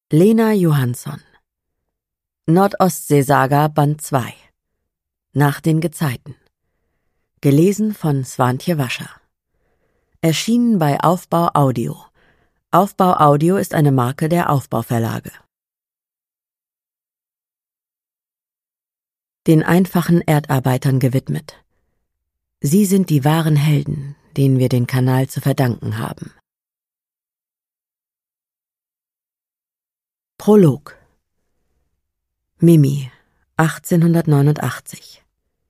Lena Johansson. Nordostseesaga Band 2. Nach den Gezeiten. Gelesen von Swantje Wascher. Erschienen bei Aufbau Audio. Aufbau Audio ist eine Marke der Aufbau Verlage. Den einfachen Erdarbeitern gewidmet. Sie sind die wahren Helden, denen wir den Kanal zu verdanken haben. Prolog. Mimi, 1889.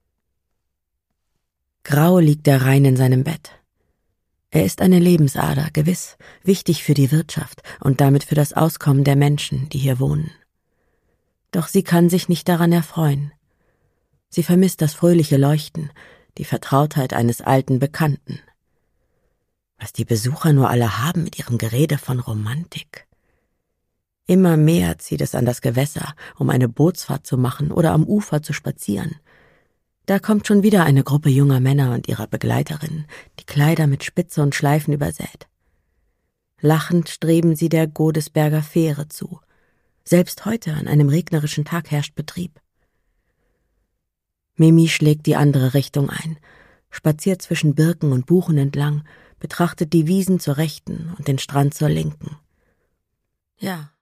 Grau liegt der Rhein in seinem Bett. Er ist eine Lebensader, gewiss, wichtig für die Wirtschaft und damit für das Auskommen der Menschen, die hier wohnen. Doch sie kann sich nicht daran erfreuen. Sie vermisst das fröhliche Leuchten, die Vertrautheit eines alten Bekannten. Was die Besucher nur alle haben mit ihrem Gerede von Romantik. Immer mehr zieht es an das Gewässer, um eine Bootsfahrt zu machen oder am Ufer zu spazieren. Da kommt schon wieder eine Gruppe junger Männer und ihrer Begleiterin, die Kleider mit Spitze und Schleifen übersät. Lachend streben sie der Godesberger Fähre zu. Selbst heute, an einem regnerischen Tag, herrscht Betrieb. Mimi schlägt die andere Richtung ein, spaziert zwischen Birken und Buchen entlang, betrachtet die Wiesen zur Rechten und den Strand zur Linken. Ja,